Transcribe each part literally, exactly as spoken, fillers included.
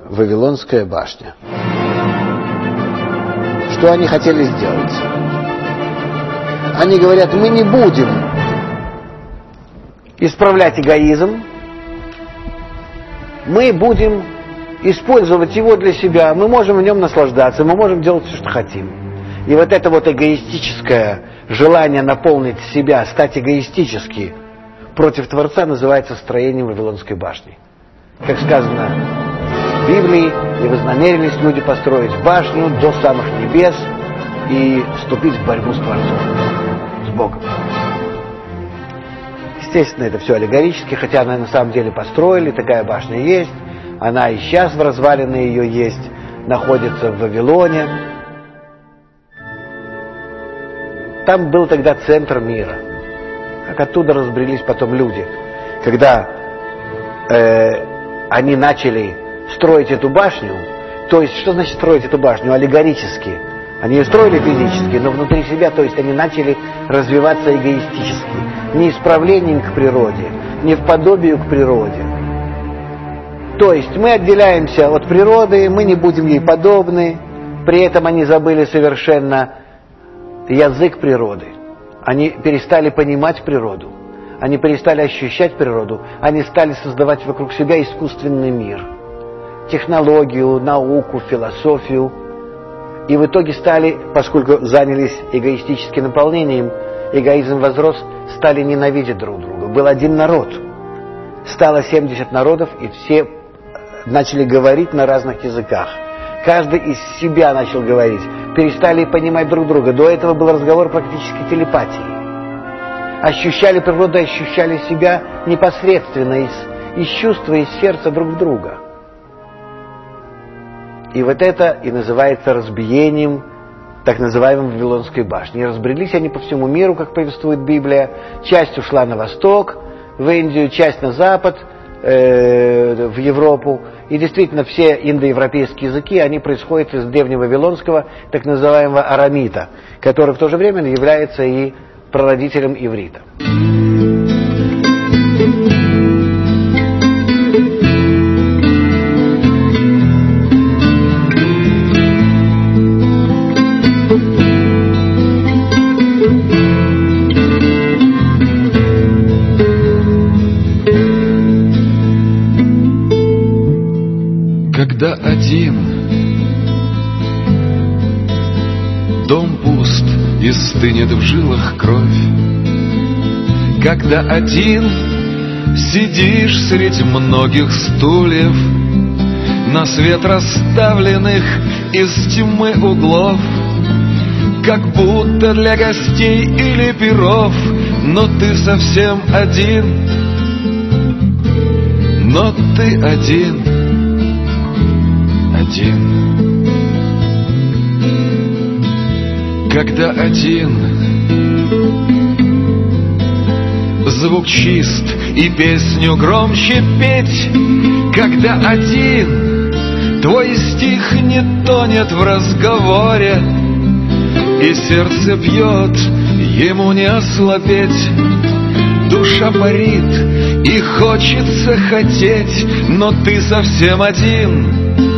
Вавилонская башня. Что они хотели сделать? Они говорят, мы не будем исправлять эгоизм, мы будем использовать его для себя, мы можем в нем наслаждаться, мы можем делать все, что хотим. И вот это вот эгоистическое желание наполнить себя, стать эгоистически против Творца называется строением Вавилонской башни. Как сказано в Библии, и вознамерились люди построить башню до самых небес и вступить в борьбу с Творцом, с Богом. Естественно, это все аллегорически, хотя она на самом деле построили, такая башня есть, она и сейчас в развалины ее есть, находится в Вавилоне. Там был тогда центр мира, как оттуда разбрелись потом люди, когда э, они начали строить эту башню. То есть, что значит строить эту башню? Аллегорически. Они ее строили физически, но внутри себя, то есть они начали развиваться эгоистически. Не исправлением к природе, не в подобию к природе. То есть мы отделяемся от природы, мы не будем ей подобны, при этом они забыли совершенно язык природы. Они перестали понимать природу, они перестали ощущать природу, они стали создавать вокруг себя искусственный мир. Технологию, науку, философию. И в итоге стали, поскольку занялись эгоистическим наполнением, эгоизм возрос, стали ненавидеть друг друга. Был один народ. Стало семьдесят народов, и все начали говорить на разных языках. Каждый из себя начал говорить. Перестали понимать друг друга. До этого был разговор практически телепатии. Ощущали природу, ощущали себя непосредственно из, из чувства, из сердца друг в друга. И вот это и называется разбиением так называемой Вавилонской башни. И разбрелись они по всему миру, как повествует Библия. Часть ушла на восток, в Индию, часть на запад, э, в Европу. И действительно все индоевропейские языки, они происходят из древневавилонского, так называемого арамита, который в то же время является и прародителем иврита. Когда один дом пуст и стынет в жилах кровь, когда один сидишь среди многих стульев, на свет расставленных из тьмы углов, как будто для гостей или пиров, но ты совсем один, но ты один. Один. Когда один, звук чист и песню громче петь, когда один, твой стих не тонет в разговоре, и сердце бьет, ему не ослабеть. Душа парит и хочется хотеть, но ты совсем один.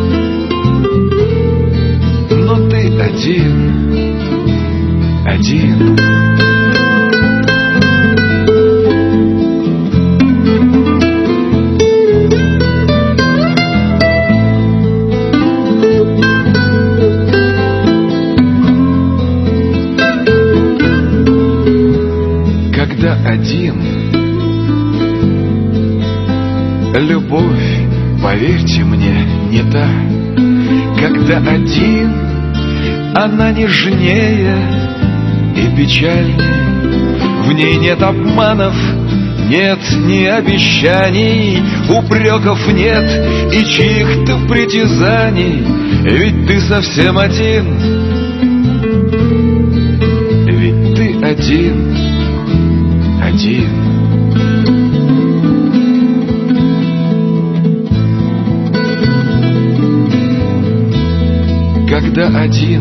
Но ты один, один. Когда один, любовь, поверьте мне, не та. Когда один, она нежнее и печальнее. В ней нет обманов, нет ни обещаний, упреков нет и чьих-то притязаний. Ведь ты совсем один, ведь ты один, один. Когда один,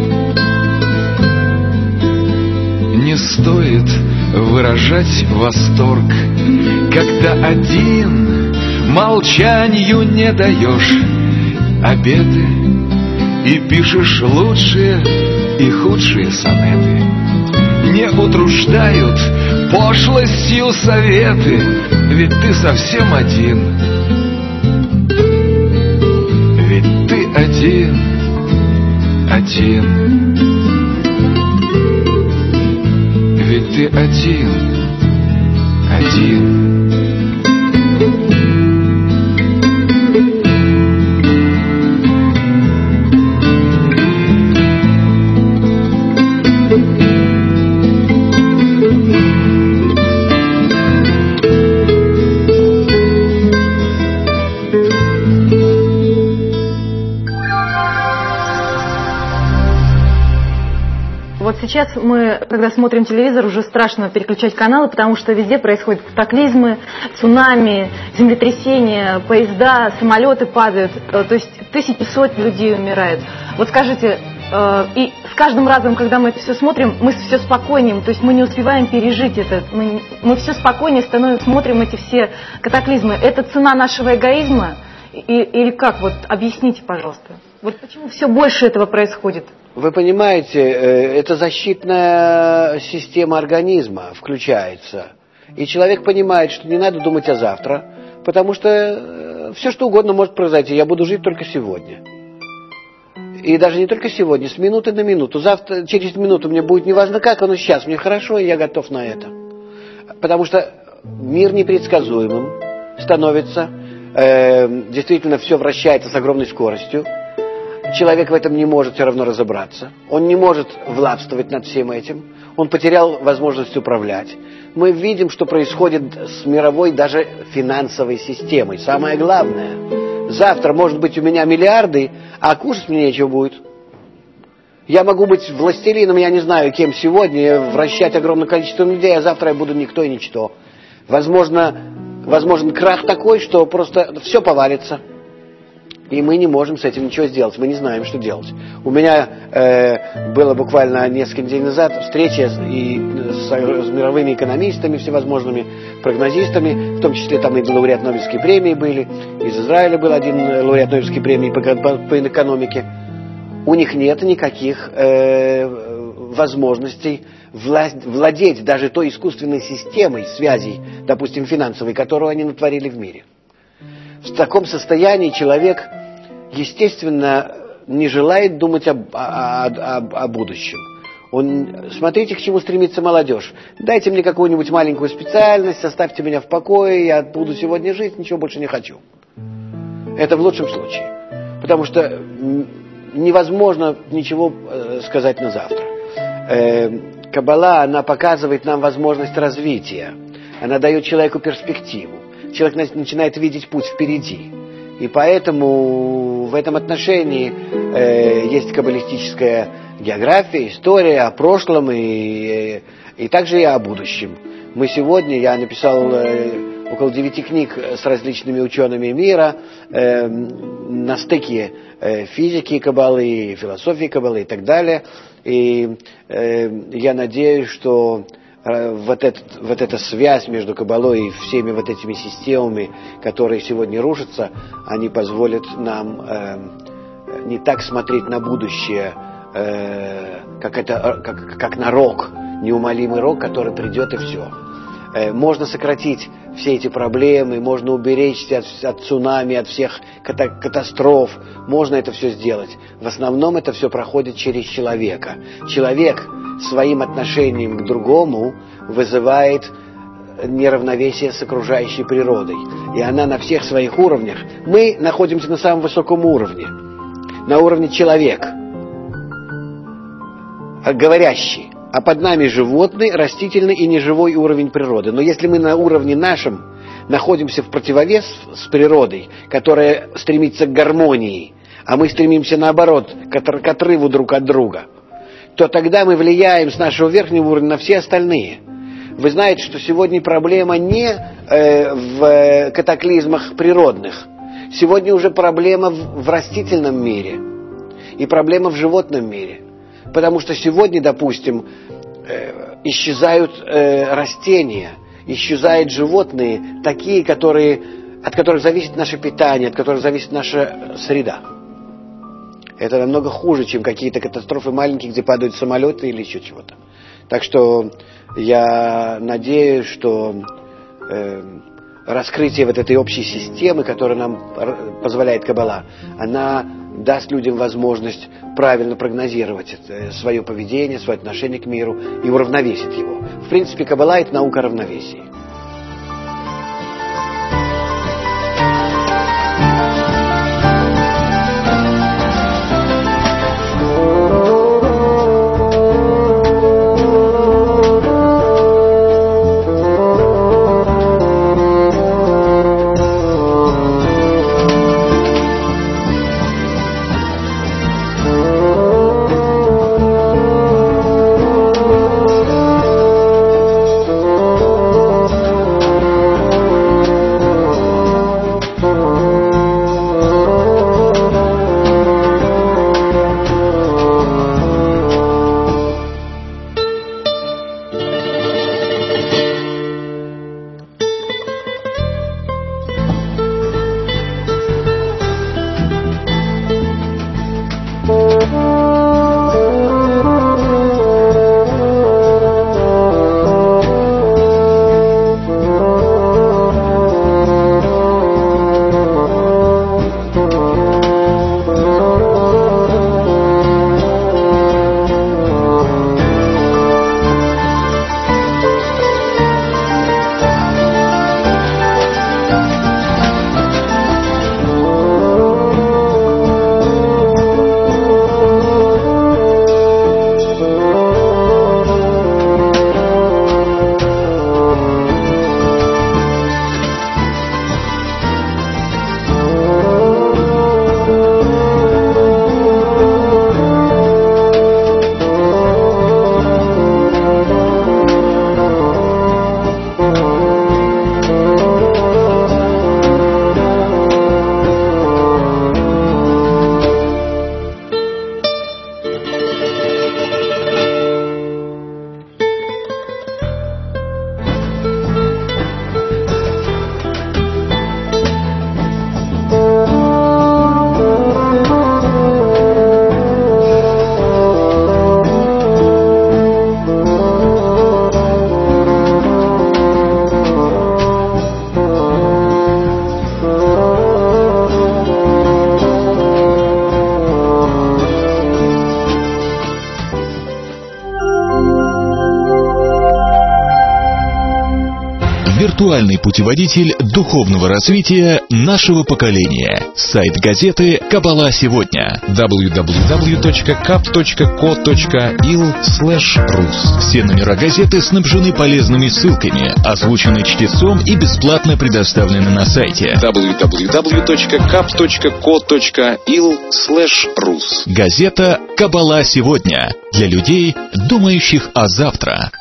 не стоит выражать восторг. Когда один, молчанию не даешь обеты и пишешь лучшие и худшие сонеты. Не утруждают пошлостью советы, ведь ты совсем один. Ведь ты один, один. Ведь ты один, один. Вот сейчас мы, когда смотрим телевизор, уже страшно переключать каналы, потому что везде происходят катаклизмы, цунами, землетрясения, поезда, самолеты падают, то есть тысячи, сотни людей умирают. Вот скажите, и с каждым разом, когда мы это все смотрим, мы все спокойнее, то есть мы не успеваем пережить это, мы, мы все спокойнее становимся, смотрим эти все катаклизмы. Это цена нашего эгоизма? И, или как? Вот объясните, пожалуйста. Вот почему все больше этого происходит? Вы понимаете, это защитная система организма включается. И человек понимает, что не надо думать о завтра, потому что все что угодно может произойти. Я буду жить только сегодня. И даже не только сегодня, с минуты на минуту. Завтра, через минуту мне будет неважно как, но сейчас мне хорошо, и я готов на это. Потому что мир непредсказуемым становится. Э, действительно, все вращается с огромной скоростью. Человек в этом не может все равно разобраться. Он не может властвовать над всем этим. Он потерял возможность управлять. Мы видим, что происходит с мировой даже финансовой системой. Самое главное. Завтра, может быть, у меня миллиарды, а кушать мне нечего будет. Я могу быть властелином, я не знаю, кем сегодня, вращать огромное количество людей, а завтра я буду никто и ничто. Возможно, возможен крах такой, что просто все повалится. И мы не можем с этим ничего сделать, мы не знаем, что делать. У меня э, было буквально несколько недель назад встреча с, и, с, с мировыми экономистами, всевозможными прогнозистами, в том числе там и лауреат Нобелевской премии были, из Израиля был один лауреат Нобелевской премии по, по, по экономике. У них нет никаких э, возможностей власть, владеть даже той искусственной системой связей, допустим, финансовой, которую они натворили в мире. В таком состоянии человек, естественно, не желает думать об, о, о, о будущем. Он, смотрите, к чему стремится молодежь. Дайте мне какую-нибудь маленькую специальность, оставьте меня в покое, я буду сегодня жить, ничего больше не хочу. Это в лучшем случае. Потому что невозможно ничего сказать на завтра. Каббала, она показывает нам возможность развития. Она дает человеку перспективу. Человек начинает видеть путь впереди. И поэтому в этом отношении э, есть каббалистическая география, история о прошлом и, и также и о будущем. Мы сегодня, я написал э, около девяти книг с различными учеными мира э, на стыке э, физики каббалы, философии каббалы и так далее. И э, я надеюсь, что Вот, этот, вот эта связь между каббалой и всеми вот этими системами, которые сегодня рушатся, они позволят нам э, не так смотреть на будущее, э, как, это, как, как на рок, неумолимый рок, который придет и все. Э, можно сократить все эти проблемы, можно уберечься от, от цунами, от всех ката- катастроф, можно это все сделать. В основном это все проходит через человека. Человек своим отношением к другому вызывает неравновесие с окружающей природой. И она на всех своих уровнях. Мы находимся на самом высоком уровне. На уровне человек. Говорящий. А под нами животный, растительный и неживой уровень природы. Но если мы на уровне нашем находимся в противовес с природой, которая стремится к гармонии, а мы стремимся наоборот к отрыву друг от друга, то тогда мы влияем с нашего верхнего уровня на все остальные. Вы знаете, что сегодня проблема не э, в катаклизмах природных. Сегодня уже проблема в, в растительном мире и проблема в животном мире. Потому что сегодня, допустим, э, исчезают э, растения, исчезают животные, такие, которые, от которых зависит наше питание, от которых зависит наша среда. Это намного хуже, чем какие-то катастрофы маленькие, где падают самолеты или еще чего-то. Так что я надеюсь, что э, раскрытие вот этой общей системы, которая нам позволяет Каббала, она даст людям возможность правильно прогнозировать свое поведение, свое отношение к миру и уравновесить его. В принципе, Каббала – это наука равновесия. Виртуальный путеводитель духовного развития нашего поколения. Сайт газеты «Каббала сегодня» дабл ю дабл ю дабл ю точка каб точка ко точка ил слэш рус. Все номера газеты снабжены полезными ссылками, озвучены чтецом и бесплатно предоставлены на сайте дабл ю дабл ю дабл ю точка каб точка ко точка ил слэш рус. Газета «Каббала сегодня» для людей, думающих о завтра.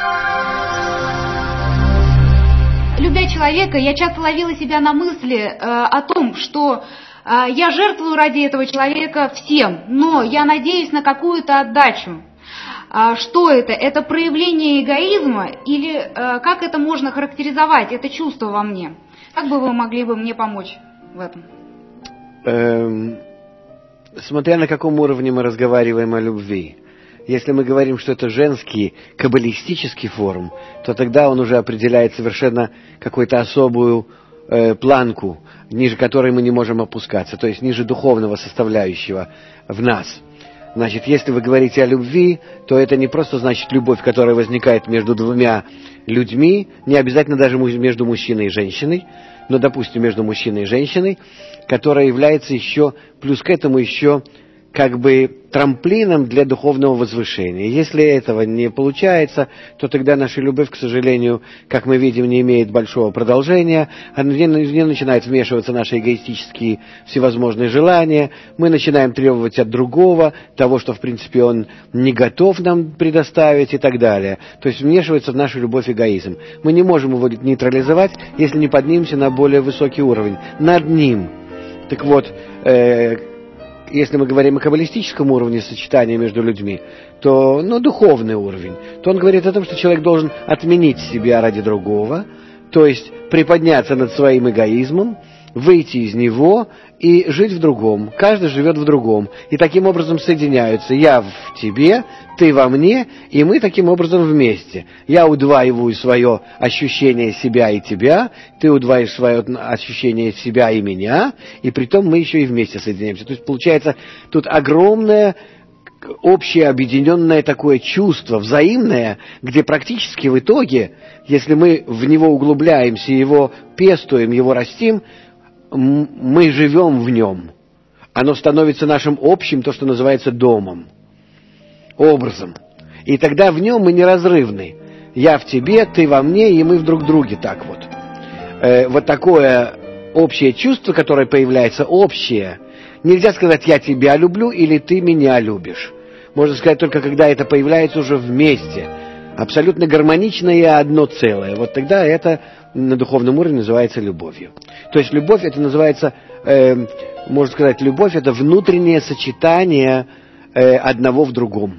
Любя человека, я часто ловила себя на мысли э, о том, что э, я жертвую ради этого человека всем, но я надеюсь на какую-то отдачу. А что это? Это проявление эгоизма или э, как это можно характеризовать, это чувство во мне? Как бы вы могли бы мне помочь в этом? Эм, смотря на каком уровне мы разговариваем о любви. Если мы говорим, что это женский каббалистический форум, то тогда он уже определяет совершенно какую-то особую э, планку, ниже которой мы не можем опускаться, то есть ниже духовного составляющего в нас. Значит, если вы говорите о любви, то это не просто значит любовь, которая возникает между двумя людьми, не обязательно даже между мужчиной и женщиной, но, допустим, между мужчиной и женщиной, которая является еще, плюс к этому еще как бы трамплином для духовного возвышения. Если этого не получается, то тогда наша любовь, к сожалению, как мы видим, не имеет большого продолжения, в ней начинают вмешиваться наши эгоистические всевозможные желания, мы начинаем требовать от другого того, что, в принципе, он не готов нам предоставить и так далее. То есть вмешивается в нашу любовь эгоизм. Мы не можем его нейтрализовать, если не поднимемся на более высокий уровень, над ним. Так вот, э, если мы говорим о каббалистическом уровне сочетания между людьми, то, ну, духовный уровень, то он говорит о том, что человек должен отменить себя ради другого, то есть приподняться над своим эгоизмом выйти из него и жить в другом. Каждый живет в другом. И таким образом соединяются. Я в тебе, ты во мне, и мы таким образом вместе. Я удваиваю свое ощущение себя и тебя, ты удваиваешь свое ощущение себя и меня, и притом мы еще и вместе соединяемся. То есть получается тут огромное общее объединенное такое чувство, взаимное, где практически в итоге, если мы в него углубляемся, его пестуем, его растим, мы живем в нем. Оно становится нашим общим, то, что называется домом, образом. И тогда в нем мы неразрывны. Я в тебе, ты во мне, и мы в друг друге так вот. Э, вот такое общее чувство, которое появляется, общее. Нельзя сказать «я тебя люблю» или «ты меня любишь». Можно сказать только, когда это появляется уже вместе. Абсолютно гармоничное и одно целое. Вот тогда это на духовном уровне называется любовью. То есть любовь это называется, э, можно сказать, любовь это внутреннее сочетание э, одного в другом.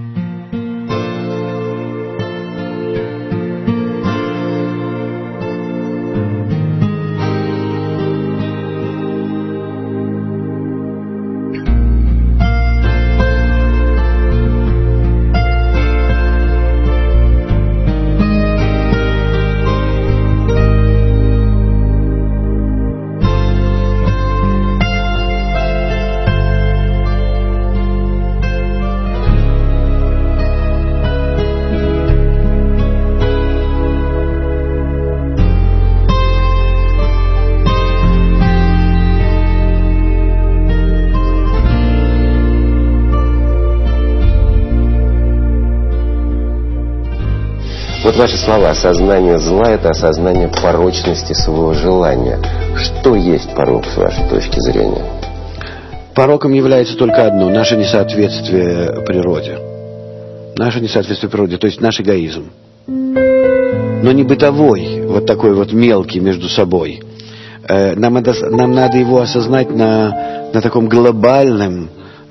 Вот ваши слова: осознание зла — это осознание порочности своего желания. Что есть порок с вашей точки зрения? Пороком является только одно — наше несоответствие природе. Наше несоответствие природе, то есть наш эгоизм. Но не бытовой, вот такой вот мелкий между собой. Нам надо, нам надо его осознать на, на таком глобальном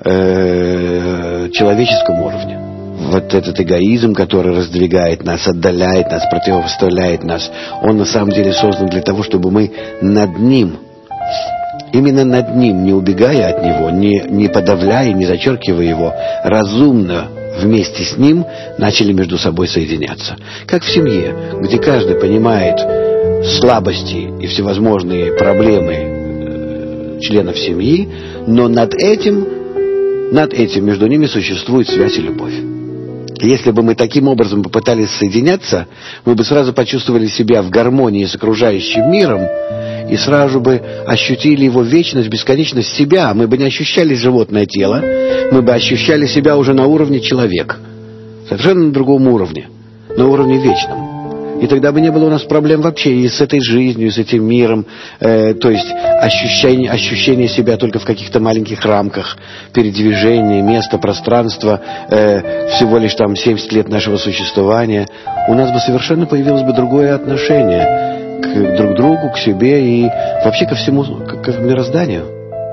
э, человеческом уровне. Вот этот эгоизм, который раздвигает нас, отдаляет нас, противопоставляет нас, он на самом деле создан для того, чтобы мы над ним, именно над ним, не убегая от него, не, не подавляя, не зачеркивая его, разумно вместе с ним начали между собой соединяться. Как в семье, где каждый понимает слабости и всевозможные проблемы членов семьи, но над этим, над этим между ними существует связь и любовь. Если бы мы таким образом попытались соединяться, мы бы сразу почувствовали себя в гармонии с окружающим миром и сразу бы ощутили его вечность, бесконечность себя. Мы бы не ощущали животное тело, мы бы ощущали себя уже на уровне человека. Совершенно на другом уровне, на уровне вечном. И тогда бы не было у нас проблем вообще и с этой жизнью, и с этим миром. Э, то есть ощущение, ощущение себя только в каких-то маленьких рамках, передвижение, место, пространство, э, всего лишь там семьдесят лет нашего существования. У нас бы совершенно появилось бы другое отношение к друг другу, к себе и вообще ко всему, к, к мирозданию.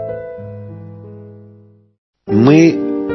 Мы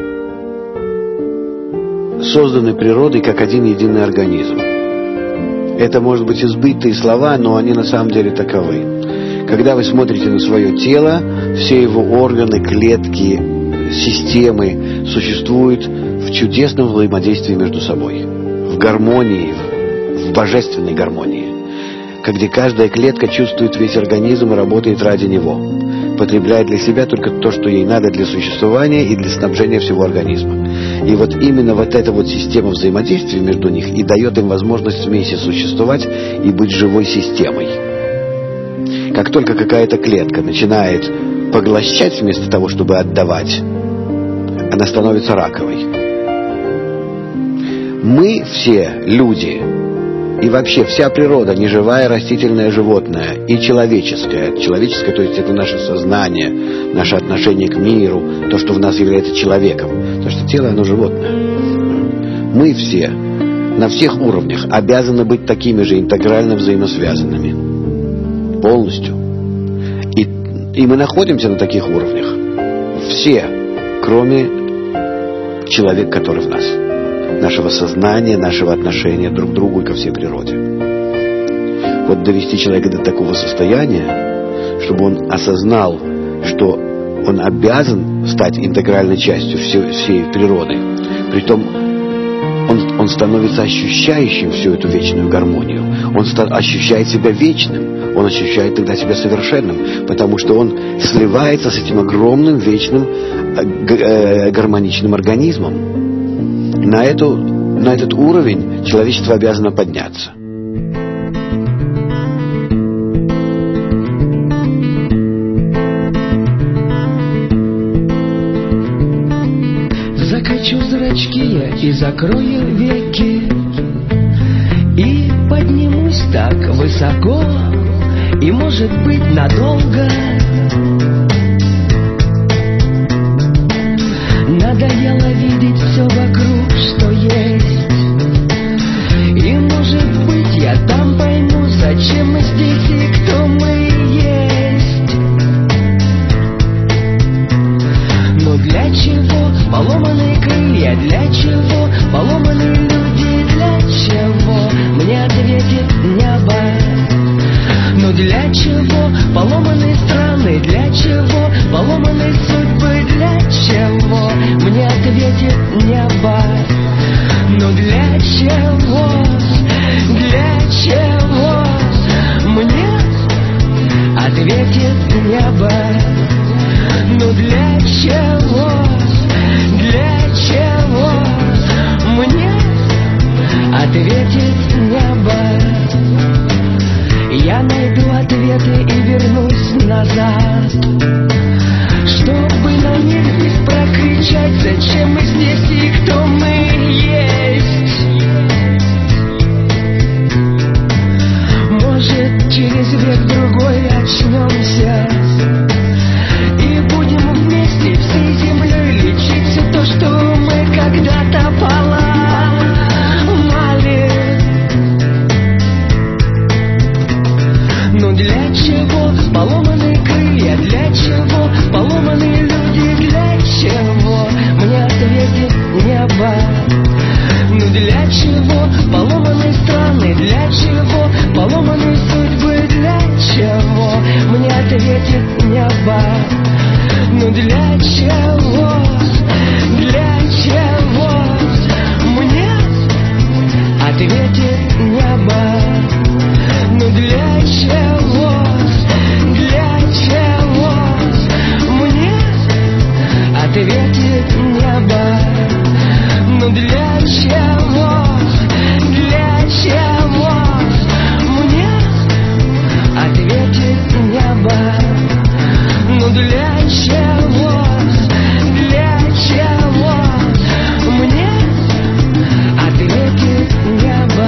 созданы природой как один единый организм. Это, может быть, избытые слова, но они на самом деле таковы. Когда вы смотрите на свое тело, все его органы, клетки, системы существуют в чудесном взаимодействии между собой, в гармонии, в божественной гармонии, где каждая клетка чувствует весь организм и работает ради него, потребляет для себя только то, что ей надо для существования и для снабжения всего организма. И вот именно вот эта вот система взаимодействия между них и дает им возможность вместе существовать и быть живой системой. Как только какая-то клетка начинает поглощать вместо того, чтобы отдавать, она становится раковой. Мы все люди, и вообще вся природа, неживая, растительное, животное, и человеческое. Человеческое, то есть это наше сознание, наше отношение к миру, то, что в нас является человеком. Потому что тело, оно животное. Мы все на всех уровнях обязаны быть такими же интегрально взаимосвязанными. Полностью. И, и мы находимся на таких уровнях. Все, кроме человека, который в нас. Нашего сознания, нашего отношения друг к другу и ко всей природе. Вот довести человека до такого состояния, чтобы он осознал, что он обязан стать интегральной частью всей, всей природы. Притом он, он становится ощущающим всю эту вечную гармонию. Он ста- ощущает себя вечным. Он ощущает тогда себя совершенным, потому что он сливается с этим огромным вечным э, г- э, гармоничным организмом. На, эту, на этот уровень человечество обязано подняться. Закачу зрачки я и закрою веки, и поднимусь так высоко, и, может быть, надолго. Надоело видеть все вокруг, что есть, и, может быть, я там пойму, зачем мы здесь и кто мы есть. Но для чего поломанные крылья, для чего поломанные люди, для чего мне ответит небо? Но для чего поломанные страны, для чего поломанные судьбы, для чего мне ответит небо? Но для чего, для чего мне ответит небо? Но для чего, для чего мне ответит небо? Я найду ответы и вернусь назад, чтобы на них здесь прокричать, зачем мы здесь и кто мы есть. Может, через век-другой очнемся и будем вместе всей землей лечить все то, что мы когда-то поломали. Но для чего поломанные крылья, для чего поломанные люди, для чего мне ответит небо? Ну для чего поломанные страны, для чего поломанные судьбы, для чего мне ответит небо? Ну для чего, для чего мне ответит небо? Ну для чего, для чего мне ответит небо? Ну для чего, для чего мне ответит небо? Ну для чего, для чего мне ответит небо?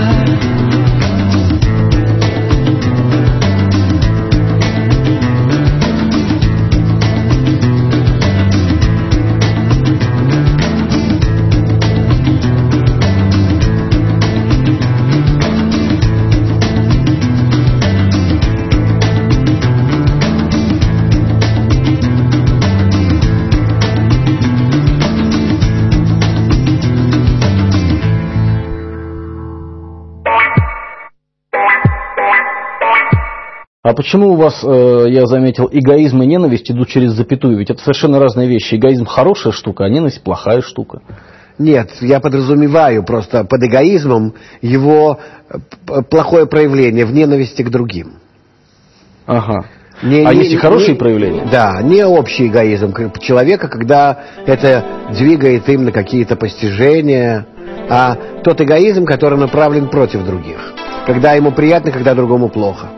А почему у вас, э, я заметил, эгоизм и ненависть идут через запятую? Ведь это совершенно разные вещи. Эгоизм хорошая штука, а ненависть плохая штука. Нет, я подразумеваю просто под эгоизмом его плохое проявление в ненависти к другим. Ага. Не, а не, есть и хорошие не, проявления? Да, не общий эгоизм человека, когда это двигает им на какие-то постижения, а тот эгоизм, который направлен против других. Когда ему приятно, когда другому плохо.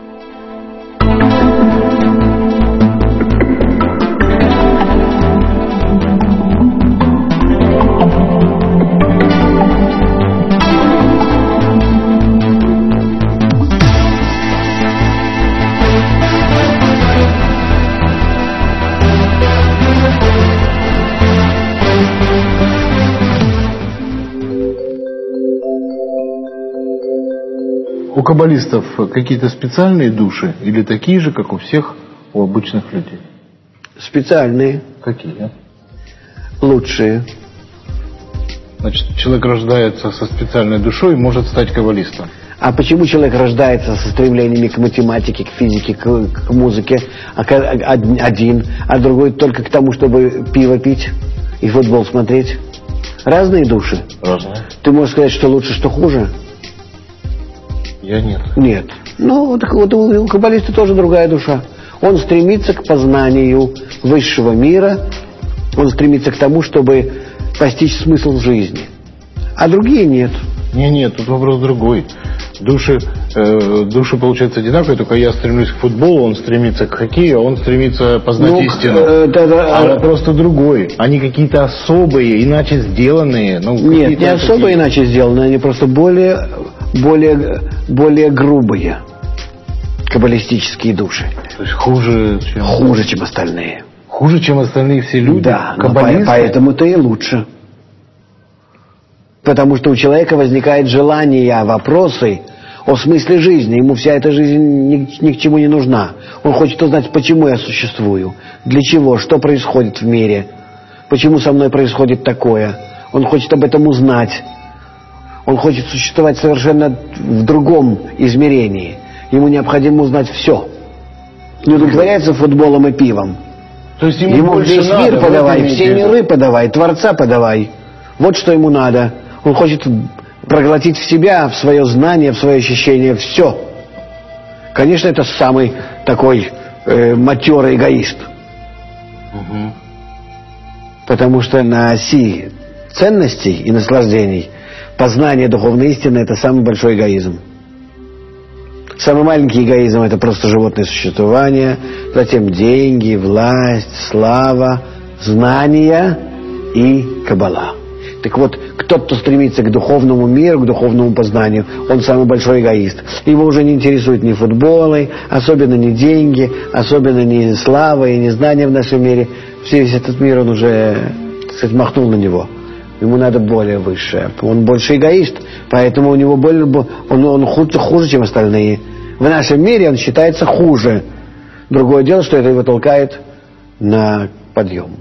У каббалистов какие-то специальные души или такие же, как у всех, у обычных людей? Специальные. Какие? Лучшие. Значит, человек рождается со специальной душой и может стать каббалистом. А почему человек рождается со стремлениями к математике, к физике, к, к музыке, а один, а другой только к тому, чтобы пиво пить и футбол смотреть? Разные души. Разные. Ты можешь сказать, что лучше, что хуже? Я нет. Нет. Ну, так вот у каббалиста тоже другая душа. Он стремится к познанию высшего мира, он стремится к тому, чтобы постичь смысл жизни. А другие нет. Не, нет, тут вопрос другой. Души, э, души получаются одинаковые, только я стремлюсь к футболу, он стремится к хоккею, а он стремится познать ну, истину. Э, да, да, а вопрос другой. Они какие-то особые, иначе сделанные. Ну, нет, не особо такие... иначе сделанные, они просто более, более, более грубые каббалистические души. То есть хуже, чем... Хуже, чем остальные. Хуже, чем остальные все люди? Да, поэтому-то и лучше. Потому что у человека возникает желание, вопросы о смысле жизни. Ему вся эта жизнь ни, ни к чему не нужна. Он хочет узнать, почему я существую, для чего, что происходит в мире, почему со мной происходит такое. Он хочет об этом узнать. Он хочет существовать совершенно в другом измерении. Ему необходимо узнать все. Не удовлетворяется футболом и пивом. То есть ему, ему весь надо, мир подавай, все это. миры подавай, Творца подавай. Вот что ему надо. Он хочет проглотить в себя, в свое знание, в свое ощущение, все. Конечно, это самый такой э, матерый эгоист. Угу. Потому что на оси ценностей и наслаждений познание духовной истины — это самый большой эгоизм. Самый маленький эгоизм — это просто животное существование, затем деньги, власть, слава, знания и каббала. Так вот, тот, кто стремится к духовному миру, к духовному познанию, он самый большой эгоист. Его уже не интересуют ни футболы, особенно не деньги, особенно не слава и не знания в нашем мире. Весь этот мир, он уже, так сказать, махнул на него. Ему надо более высшее. Он больше эгоист, поэтому у него более, он, он хуже, хуже, чем остальные. В нашем мире он считается хуже. Другое дело, что это его толкает на подъем.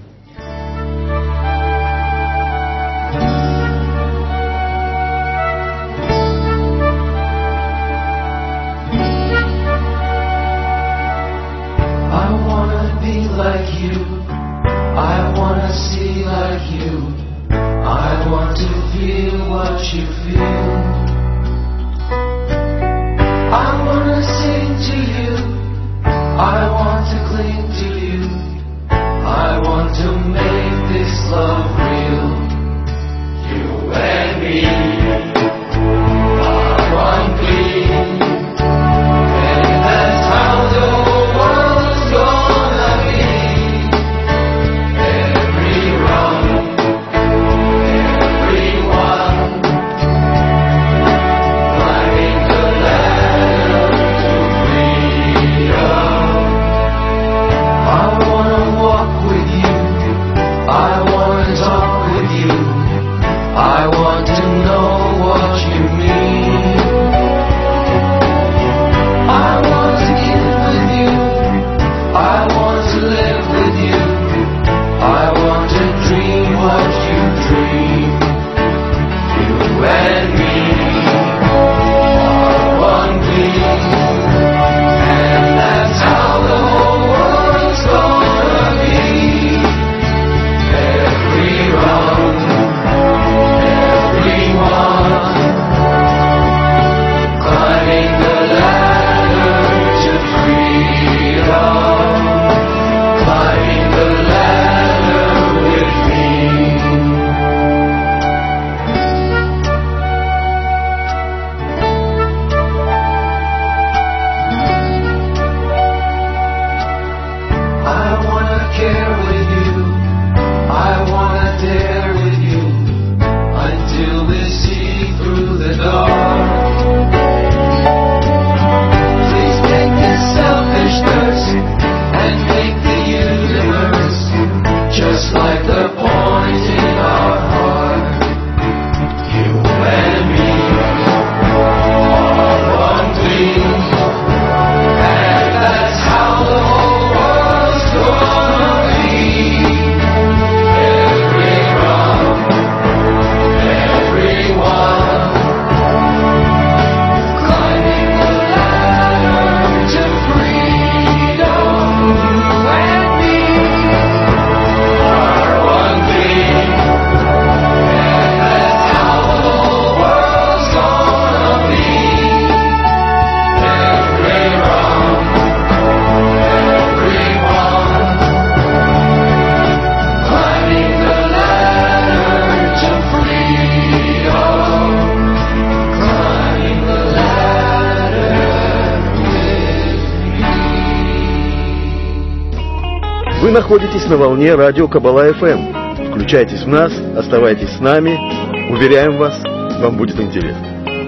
Вы находитесь на волне радио Кабала-эф эм. Включайтесь в нас, оставайтесь с нами. Уверяем вас, вам будет интересно.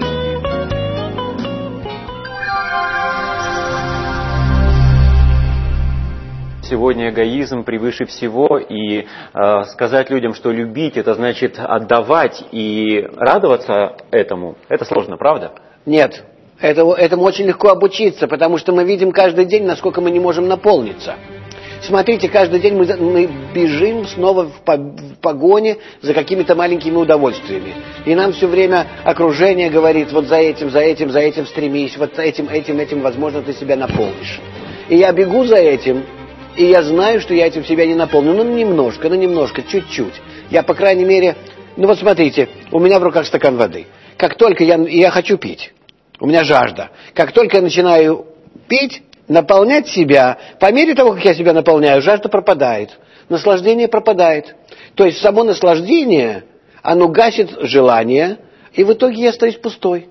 Сегодня эгоизм превыше всего, и э, сказать людям, что любить, это значит отдавать и радоваться этому, это сложно, правда? Нет, этому, этому очень легко обучиться, потому что мы видим каждый день, насколько мы не можем наполниться. Смотрите, каждый день мы, мы бежим снова в, по, в погоне за какими-то маленькими удовольствиями. И нам все время окружение говорит, вот за этим, за этим, за этим стремись, вот этим, этим, этим, возможно, ты себя наполнишь. И я бегу за этим, и я знаю, что я этим себя не наполню. Ну, немножко, ну, немножко, чуть-чуть. Я, по крайней мере, ну, вот смотрите, у меня в руках стакан воды. Как только я, я хочу пить, у меня жажда. Как только я начинаю пить, наполнять себя, по мере того, как я себя наполняю, жажда пропадает, наслаждение пропадает. То есть само наслаждение, оно гасит желание, и в итоге я остаюсь пустой.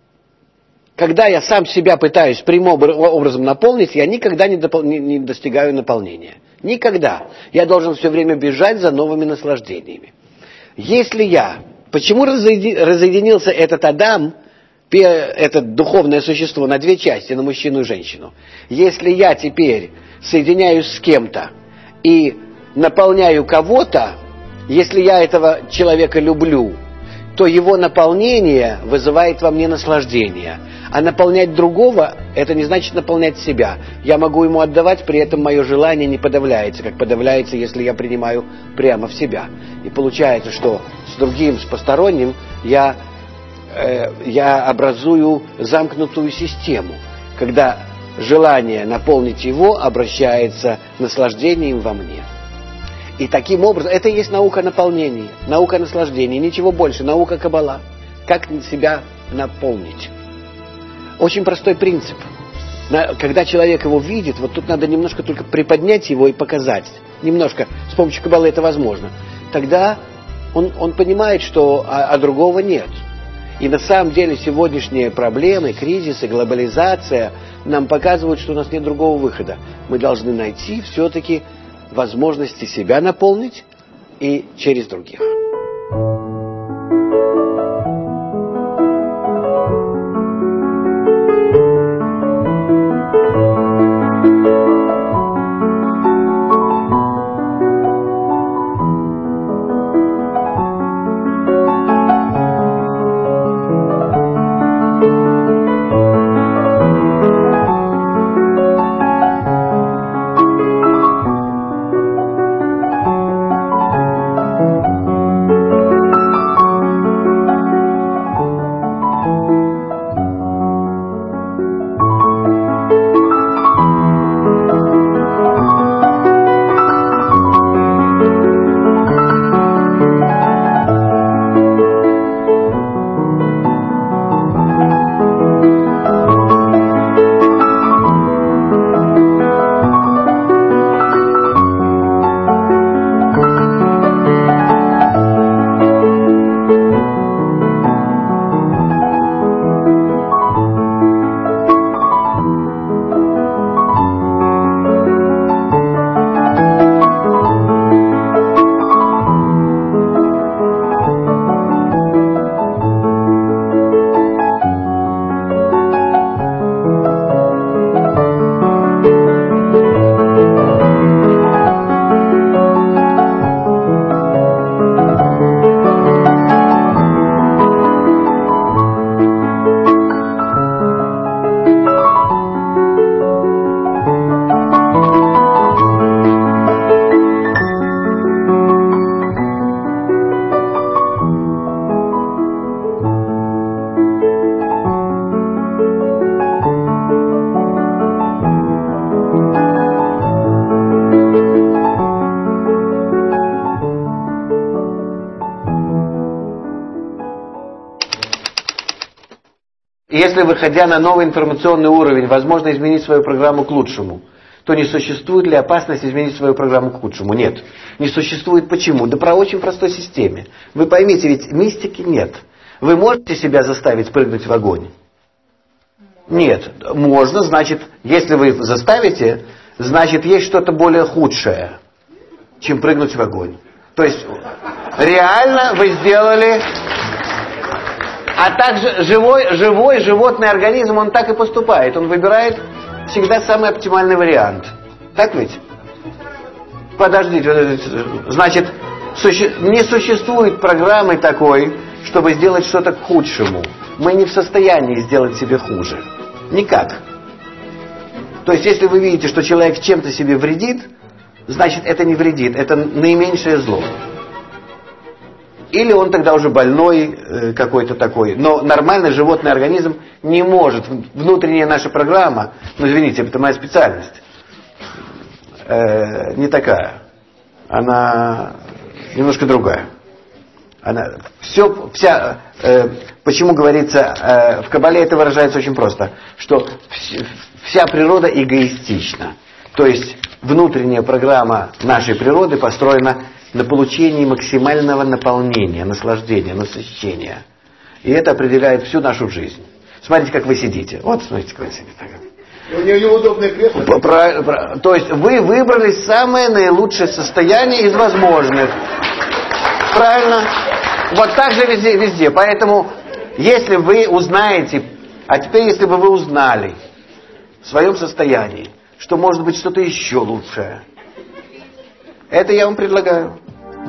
Когда я сам себя пытаюсь прямым образом наполнить, я никогда не, допол- не, не достигаю наполнения. Никогда. Я должен все время бежать за новыми наслаждениями. Если я... Почему разоеди- разъединился этот Адам, это духовное существо, на две части, на мужчину и женщину? Если я теперь соединяюсь с кем-то и наполняю кого-то, если я этого человека люблю, то его наполнение вызывает во мне наслаждение. А наполнять другого, это не значит наполнять себя. Я могу ему отдавать, при этом мое желание не подавляется, как подавляется, если я принимаю прямо в себя. И получается, что с другим, с посторонним, я, э, я образую замкнутую систему, когда желание наполнить его обращается наслаждением во мне. И таким образом, это и есть наука наполнения, наука наслаждения, ничего больше, наука Каббала. Как себя наполнить? Очень простой принцип. Когда человек его видит, вот тут надо немножко только приподнять его и показать. Немножко, с помощью Каббалы это возможно. Тогда он, он понимает, что а, а другого нет. И на самом деле сегодняшние проблемы, кризисы, глобализация нам показывают, что у нас нет другого выхода. Мы должны найти все-таки возможности себя наполнить и через других. Если, выходя на новый информационный уровень, возможно изменить свою программу к лучшему, то не существует ли опасность изменить свою программу к худшему? Нет. Не существует. Почему? Да по очень простой системе. Вы поймите, ведь мистики нет. Вы можете себя заставить прыгнуть в огонь? Нет. Можно, значит, если вы заставите, значит, есть что-то более худшее, чем прыгнуть в огонь. То есть, реально вы сделали... А также живой, живой животный организм, он так и поступает. Он выбирает всегда самый оптимальный вариант. Так ведь? Подождите. Значит, суще... не существует программы такой, чтобы сделать что-то к худшему. Мы не в состоянии сделать себе хуже. Никак. То есть, если вы видите, что человек чем-то себе вредит, значит, это не вредит. Это наименьшее зло. Или он тогда уже больной э, какой-то такой. Но нормальный животный организм не может. Внутренняя наша программа, ну извините, это моя специальность, э, не такая. Она немножко другая. Она все, вся, э, почему говорится, э, в Кабале это выражается очень просто, что вс, вся природа эгоистична. То есть внутренняя программа нашей природы построена на получении максимального наполнения, наслаждения, насыщения. И это определяет всю нашу жизнь. Смотрите, как вы сидите. Вот, смотрите, как вы сидите. У нее неудобное кресло. Про, про, то есть вы выбрали самое наилучшее состояние из возможных. Правильно? Вот так же везде, везде. Поэтому, если вы узнаете, а теперь, если бы вы узнали в своем состоянии, что может быть что-то еще лучшее, это я вам предлагаю.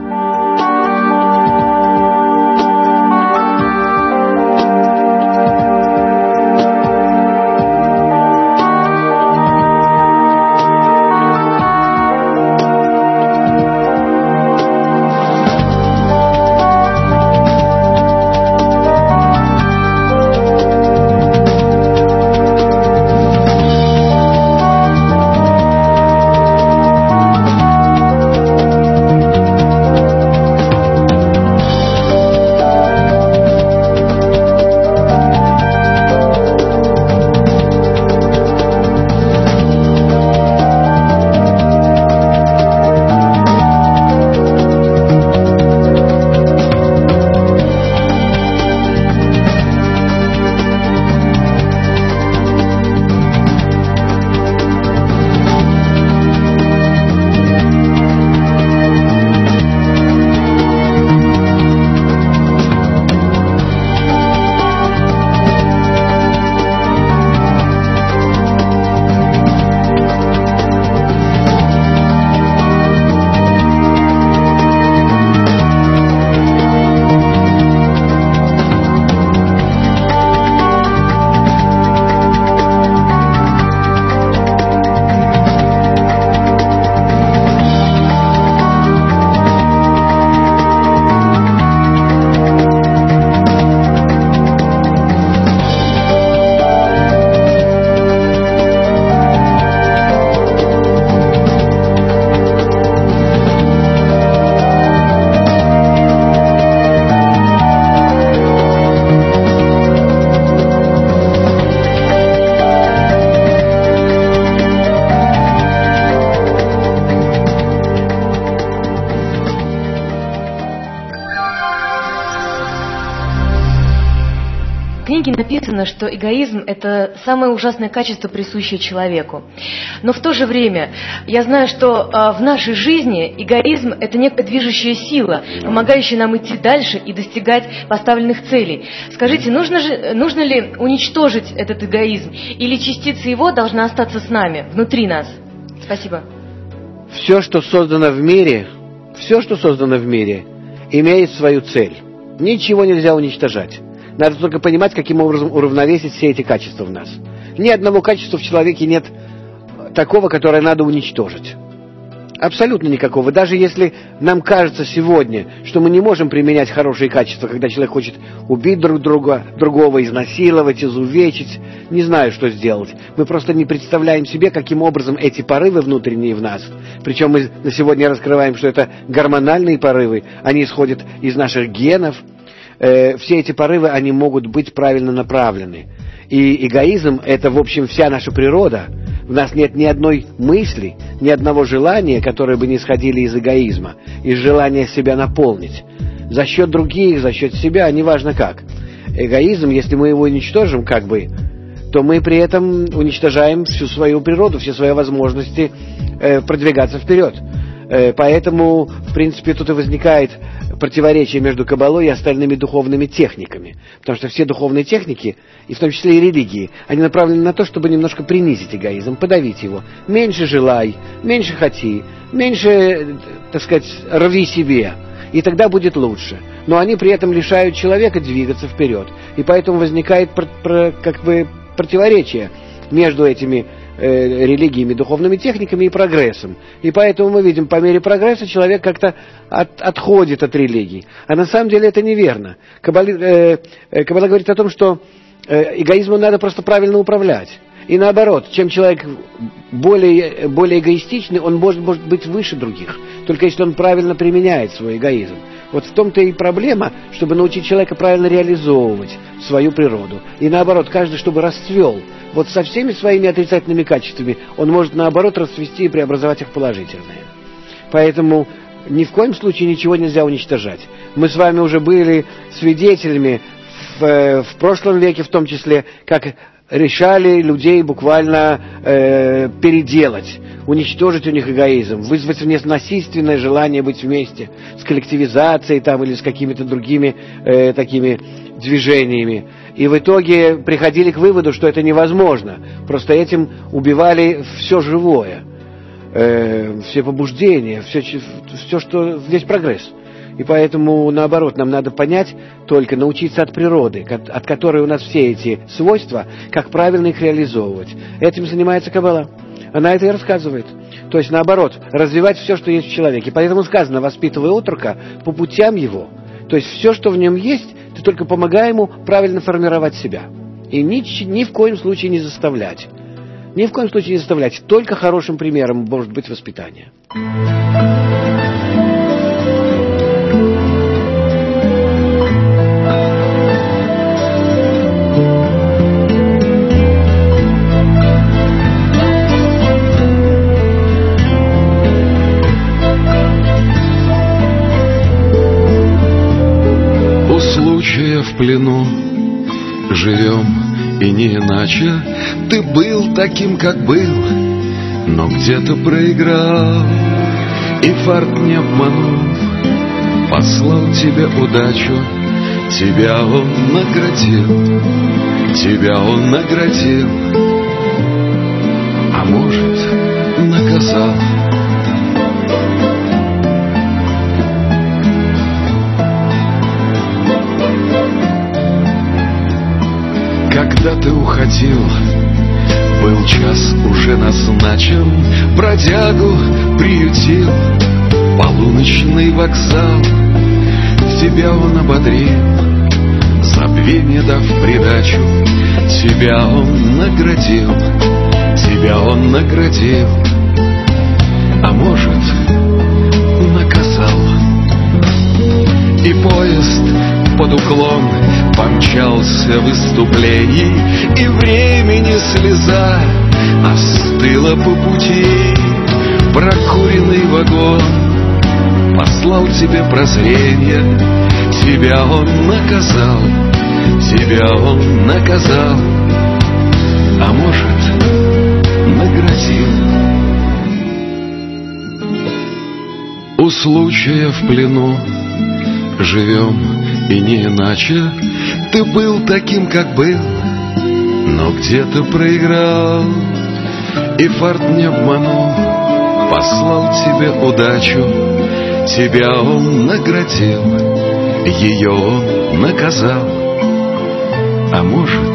Написано, что эгоизм – это самое ужасное качество, присущее человеку. Но в то же время я знаю, что э, в нашей жизни эгоизм – это некая движущая сила, помогающая нам идти дальше и достигать поставленных целей. Скажите, нужно, же, нужно ли уничтожить этот эгоизм, или частица его должна остаться с нами, внутри нас? Спасибо. Все, что создано в мире, все, что создано в мире, имеет свою цель. Ничего нельзя уничтожать. Надо только понимать, каким образом уравновесить все эти качества в нас. Ни одного качества в человеке нет такого, которое надо уничтожить. Абсолютно никакого. Даже если нам кажется сегодня, что мы не можем применять хорошие качества, когда человек хочет убить друг друга, другого, изнасиловать, изувечить, не знаю, что сделать. Мы просто не представляем себе, каким образом эти порывы внутренние в нас, причем мы на сегодня раскрываем, что это гормональные порывы, они исходят из наших генов. Все эти порывы, они могут быть правильно направлены. И эгоизм – это, в общем, вся наша природа. В нас нет ни одной мысли, ни одного желания, которые бы не исходили из эгоизма, из желания себя наполнить. За счет других, за счет себя, неважно как. Эгоизм, если мы его уничтожим, как бы, то мы при этом уничтожаем всю свою природу, все свои возможности э, продвигаться вперед. Э, поэтому, в принципе, тут и возникает противоречие между каббалой и остальными духовными техниками. Потому что все духовные техники, и в том числе и религии, они направлены на то, чтобы немножко принизить эгоизм, подавить его. Меньше желай, меньше хоти, меньше, так сказать, рви себе, и тогда будет лучше. Но они при этом лишают человека двигаться вперед. И поэтому возникает про, про, как бы противоречие между этими э, религиями, духовными техниками и прогрессом. И поэтому мы видим, по мере прогресса человек как-то от, отходит от религии. А на самом деле это неверно. Каббала, э, Каббала говорит о том, что э, эгоизмом надо просто правильно управлять. И наоборот, чем человек более, более эгоистичный, он может, может быть выше других, только если он правильно применяет свой эгоизм. Вот в том-то и проблема, чтобы научить человека правильно реализовывать свою природу. И наоборот, каждый, чтобы расцвел. Вот со всеми своими отрицательными качествами он может наоборот расцвести и преобразовать их в положительные. Поэтому ни в коем случае ничего нельзя уничтожать. Мы с вами уже были свидетелями в, в прошлом веке, в том числе, как решали людей буквально э, переделать, уничтожить у них эгоизм, вызвать в них насильственное желание быть вместе с коллективизацией там, или с какими-то другими э, такими движениями. И в итоге приходили к выводу, что это невозможно. Просто этим убивали все живое, э, все побуждения, все, все, что весь прогресс. И поэтому, наоборот, нам надо понять, только научиться от природы, от которой у нас все эти свойства, как правильно их реализовывать. Этим занимается Каббала. Она это и рассказывает. То есть, наоборот, развивать все, что есть в человеке. Поэтому сказано, воспитывай отрока по путям его. То есть, все, что в нем есть, ты только помогай ему правильно формировать себя. И ни, ни в коем случае не заставлять. Ни в коем случае не заставлять. Только хорошим примером может быть воспитание. В плену живем, и не иначе. Ты был таким, как был, но где-то проиграл, и фарт не обманул, послал тебе удачу. Тебя он наградил, тебя он наградил, а может, наказал. Когда ты уходил, был час уже назначен, бродягу приютил полуночный вокзал. Тебя он ободрил, забвение дав придачу. Тебя он наградил, тебя он наградил, а может, наказал. И поезд под уклон помчался в выступлении, и времени слеза остыла по пути. Прокуренный вагон послал тебе прозрение, тебя он наказал, тебя он наказал, а может, наградил. У случая в плену живем, и не иначе. Ты был таким, как был, но где-то проиграл, и фарт не обманул, послал тебе удачу. Тебя он наградил, ее он наказал, а может,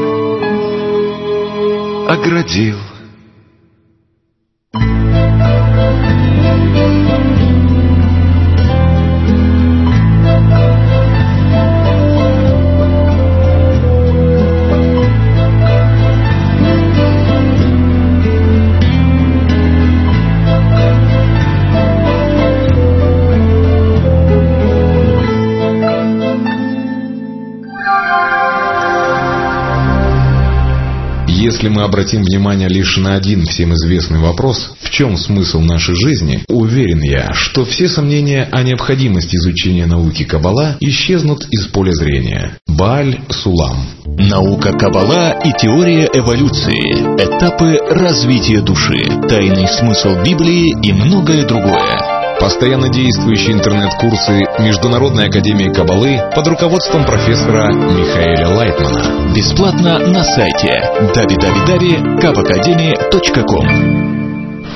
оградил. Если Если мы обратим внимание лишь на один всем известный вопрос, в чем смысл нашей жизни, уверен я, что все сомнения о необходимости изучения науки Каббала исчезнут из поля зрения. Бааль Сулам. Наука Каббала и теория эволюции, этапы развития души, тайный смысл Библии и многое другое. Постоянно действующие интернет-курсы Международной академии Каббалы под руководством профессора Михаэля Лайтмана. Бесплатно на сайте дабл ю дабл ю дабл ю точка кабакадемия точка ком.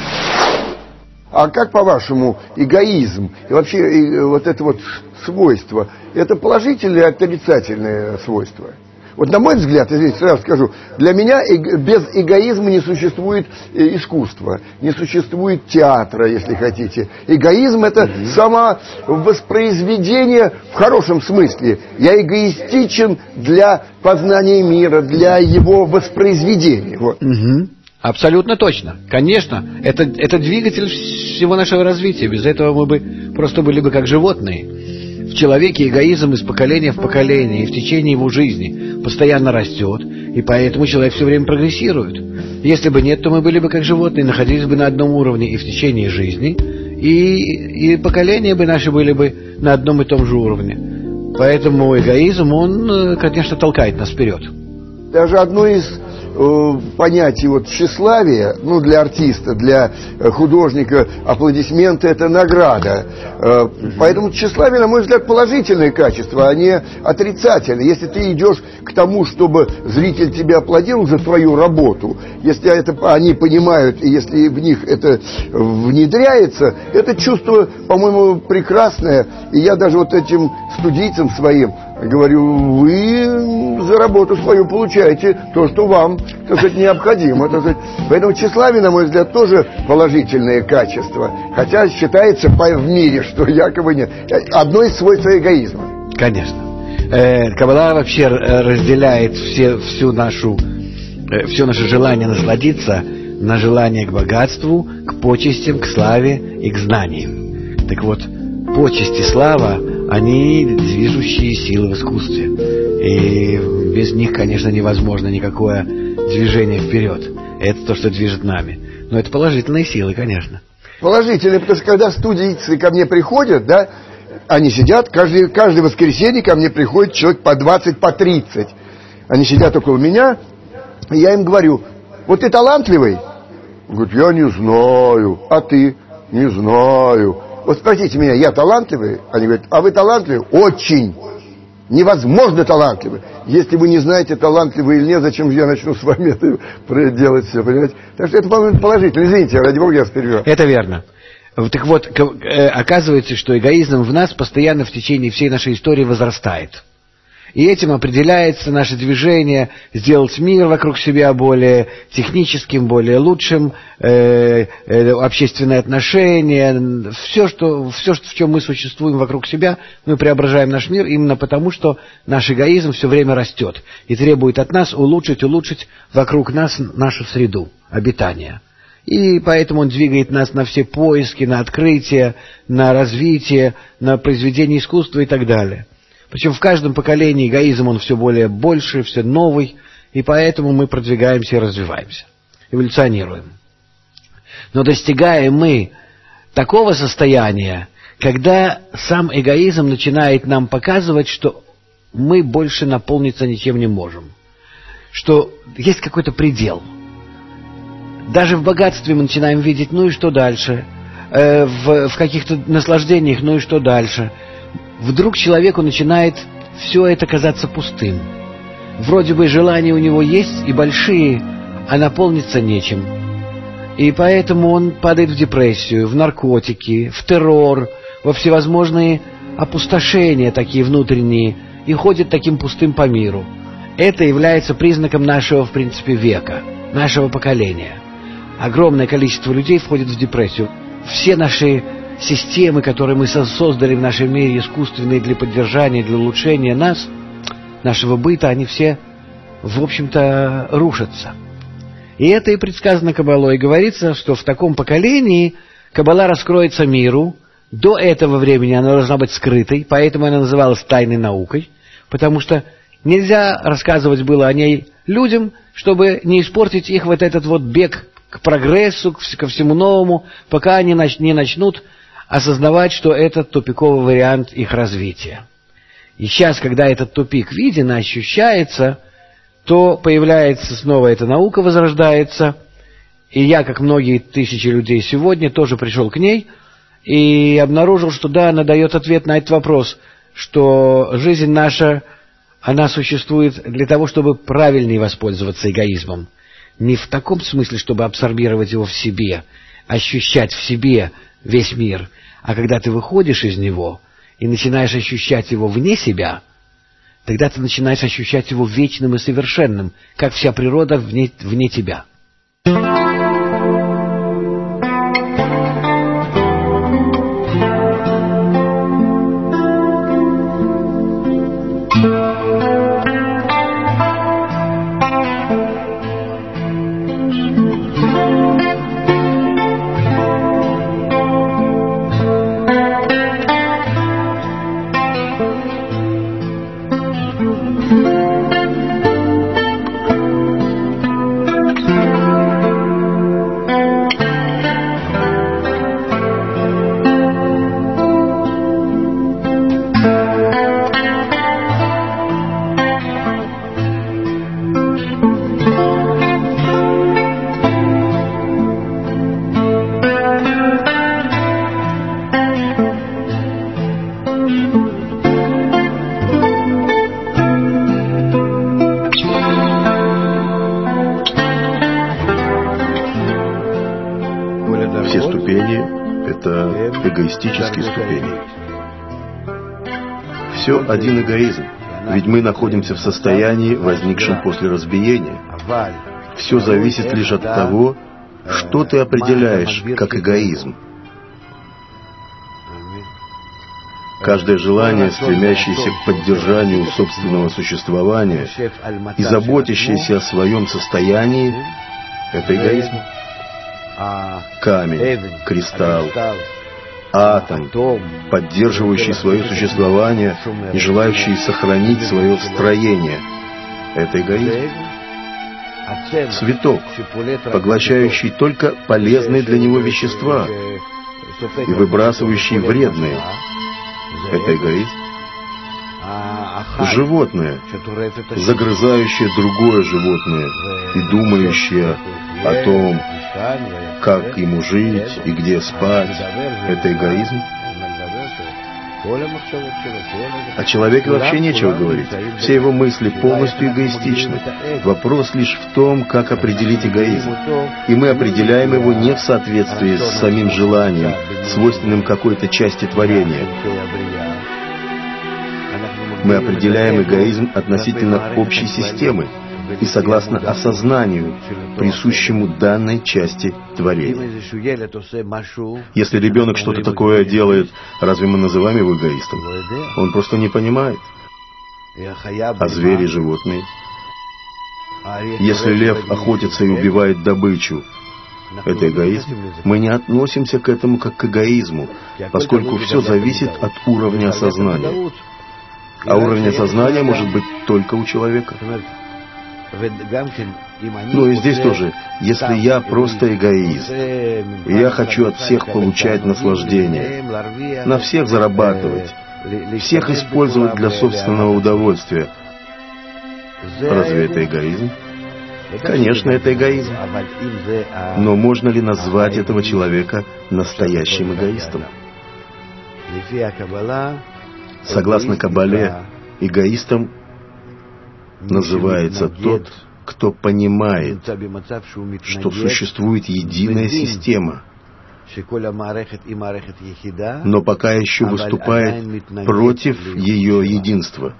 А как, по-вашему, эгоизм и вообще и вот это вот свойство, это положительное или отрицательное свойство? Вот на мой взгляд, я здесь сразу скажу, для меня без эгоизма не существует искусства, не существует театра, если хотите. Эгоизм — это mm-hmm. самовоспроизведение в хорошем смысле. Я эгоистичен для познания мира, для его воспроизведения. Вот. Mm-hmm. Абсолютно точно. Конечно, это, это двигатель всего нашего развития. Без этого мы бы просто были бы как животные. В человеке эгоизм из поколения в поколение и в течение его жизни постоянно растет, и поэтому человек все время прогрессирует. Если бы нет, то мы были бы как животные, находились бы на одном уровне и в течение жизни, и, и поколения бы наши были бы на одном и том же уровне. Поэтому эгоизм, он, конечно, толкает нас вперед. Даже одно из э, понятий вот тщеславия, ну, для артиста, для э, художника, аплодисменты — это награда. Э, поэтому тщеславие, на мой взгляд, положительное качество, а не отрицательное. Если ты идешь к тому, чтобы зритель тебя аплодировал за твою работу, если это они понимают, и если в них это внедряется, это чувство, по-моему, прекрасное. И я даже вот этим студийцам своим говорю: вы за работу свою получаете то, что вам, так сказать, необходимо. Так сказать. Поэтому тщеславие, на мой взгляд, тоже положительное качество. Хотя считается в мире, что якобы нет. Одно из свойств эгоизма. Конечно. Э, Каббала вообще разделяет все, всю нашу, э, все наше желание насладиться на желание к богатству, к почестям, к славе и к знаниям. Так вот, почесть и слава, они движущие силы в искусстве. И без них, конечно, невозможно никакое движение вперед. Это то, что движет нами. Но это положительные силы, конечно. Положительные, потому что когда студийцы ко мне приходят, да, они сидят, каждый, каждое воскресенье ко мне приходит человек по двадцать, по тридцать. Они сидят около меня, и я им говорю: вот ты талантливый? Он говорит: я не знаю. А ты? Не знаю. Вот спросите меня: я талантливый? Они говорят: а вы талантливый? Очень. Невозможно талантливый. Если вы не знаете, талантливый или нет, зачем же я начну с вами это делать все, понимаете? Так что это, по-моему, положительно. Извините, ради бога, я вперед. Это верно. Так вот, оказывается, что эгоизм в нас постоянно в течение всей нашей истории возрастает. И этим определяется наше движение сделать мир вокруг себя более техническим, более лучшим, э, э, общественные отношения, все, что, все, что, в чем мы существуем вокруг себя, мы преображаем наш мир именно потому, что наш эгоизм все время растет и требует от нас улучшить, улучшить вокруг нас нашу среду обитания. И поэтому он двигает нас на все поиски, на открытие, на развитие, на произведение искусства и так далее. Причем в каждом поколении эгоизм он все более больше, все новый, и поэтому мы продвигаемся и развиваемся, эволюционируем. Но достигаем мы такого состояния, когда сам эгоизм начинает нам показывать, что мы больше наполниться ничем не можем, что есть какой-то предел. Даже в богатстве мы начинаем видеть: ну и что дальше, э, в, в каких-то наслаждениях: ну и что дальше. Вдруг человеку начинает все это казаться пустым. Вроде бы желания у него есть и большие, а наполниться нечем. И поэтому он падает в депрессию, в наркотики, в террор, во всевозможные опустошения такие внутренние, и ходит таким пустым по миру. Это является признаком нашего, в принципе, века, нашего поколения. Огромное количество людей входит в депрессию. Все наши системы, которые мы создали в нашем мире, искусственные, для поддержания, для улучшения нас, нашего быта, они все, в общем-то, рушатся. И это и предсказано Каббалой. И говорится, что в таком поколении Каббала раскроется миру. До этого времени она должна быть скрытой, поэтому она называлась тайной наукой, потому что нельзя рассказывать было о ней людям, чтобы не испортить их вот этот вот бег к прогрессу, ко всему новому, пока они не начнут осознавать, что это тупиковый вариант их развития. И сейчас, когда этот тупик виден, ощущается, то появляется снова эта наука, возрождается. И я, как многие тысячи людей сегодня, тоже пришел к ней и обнаружил, что да, она дает ответ на этот вопрос, что жизнь наша, она существует для того, чтобы правильнее воспользоваться эгоизмом. Не в таком смысле, чтобы абсорбировать его в себе, ощущать в себе весь мир, а когда ты выходишь из него и начинаешь ощущать его вне себя, тогда ты начинаешь ощущать его вечным и совершенным, как вся природа вне, вне тебя. Эгоистические ступени. Все один эгоизм, ведь мы находимся в состоянии, возникшем после разбиения. Все зависит лишь от того, что ты определяешь как эгоизм. Каждое желание, стремящееся к поддержанию собственного существования и заботящееся о своем состоянии, это эгоизм. Камень, кристалл, атом, поддерживающий свое существование и желающий сохранить свое строение. Это эгоизм. Цветок, поглощающий только полезные для него вещества и выбрасывающий вредные. Это эгоизм. Животное, загрызающее другое животное и думающее о том, как ему жить и где спать, это эгоизм. О человеке вообще нечего говорить. Все его мысли полностью эгоистичны. Вопрос лишь в том, как определить эгоизм. И мы определяем его не в соответствии с самим желанием, свойственным какой-то части творения. Мы определяем эгоизм относительно общей системы и согласно осознанию, присущему данной части творения. Если ребенок что-то такое делает, разве мы называем его эгоистом? Он просто не понимает. А звери, животные? Если лев охотится и убивает добычу, это эгоизм? Мы не относимся к этому как к эгоизму, поскольку все зависит от уровня осознания. А уровень осознания может быть только у человека. Ну и здесь тоже, если я просто эгоист, и я хочу от всех получать наслаждение, на всех зарабатывать, всех использовать для собственного удовольствия, разве это эгоизм? Конечно, это эгоизм. Но можно ли назвать этого человека настоящим эгоистом? Согласно Кабале, эгоистом называется тот, кто понимает, что существует единая система, но пока еще выступает против ее единства.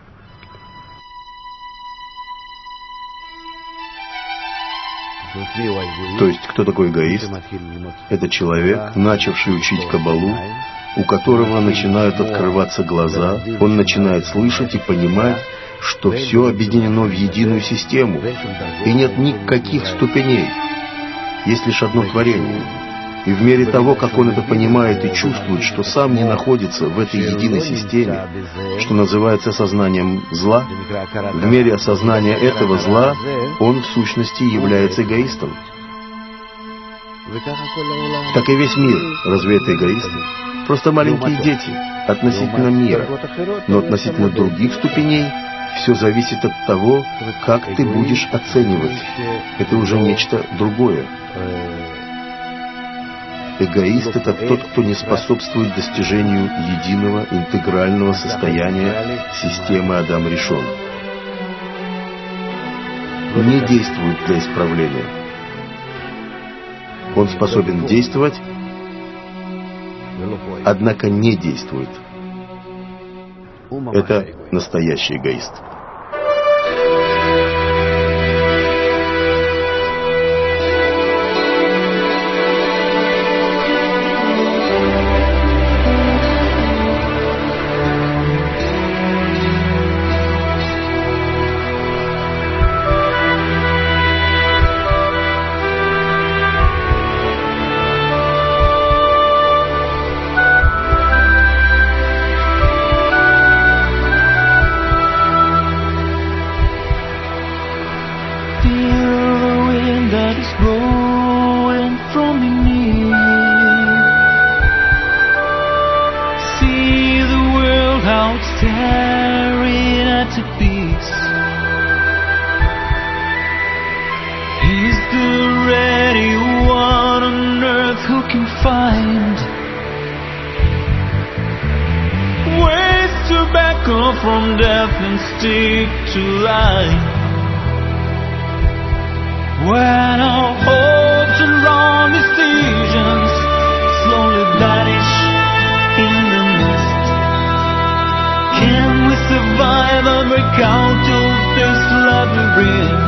То есть, кто такой эгоист? Это человек, начавший учить Кабалу, у которого начинают открываться глаза, он начинает слышать и понимать, что все объединено в единую систему, и нет никаких ступеней, есть лишь одно творение. И в мере того, как он это понимает и чувствует, что сам не находится в этой единой системе, что называется сознанием зла, в мере осознания этого зла он в сущности является эгоистом. Так и весь мир, разве это эгоисты? Просто маленькие дети относительно мира, но относительно других ступеней все зависит от того, как ты будешь оценивать. Это уже нечто другое. Эгоист — это тот, кто не способствует достижению единого интегрального состояния системы Адам Ришон. Не действует для исправления. Он способен действовать, однако не действует. Это настоящий эгоист. From death and stick to life. When our hopes and wrong decisions slowly vanish in the mist, can we survive and break out of this labyrinth?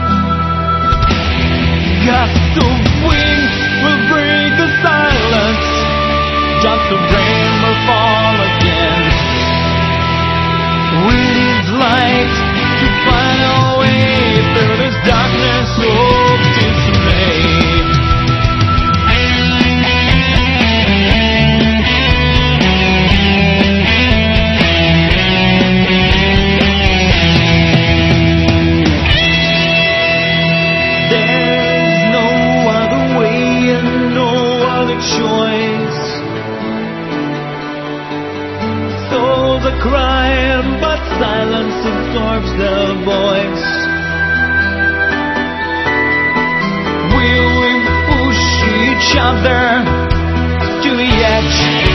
Gusts of wind will break the silence, just a rain will fall again. We need light to find our way through this darkness of dismay. There's no other way and no other choice. Souls are crying, but silence absorbs their voice. Will we push each other to the edge?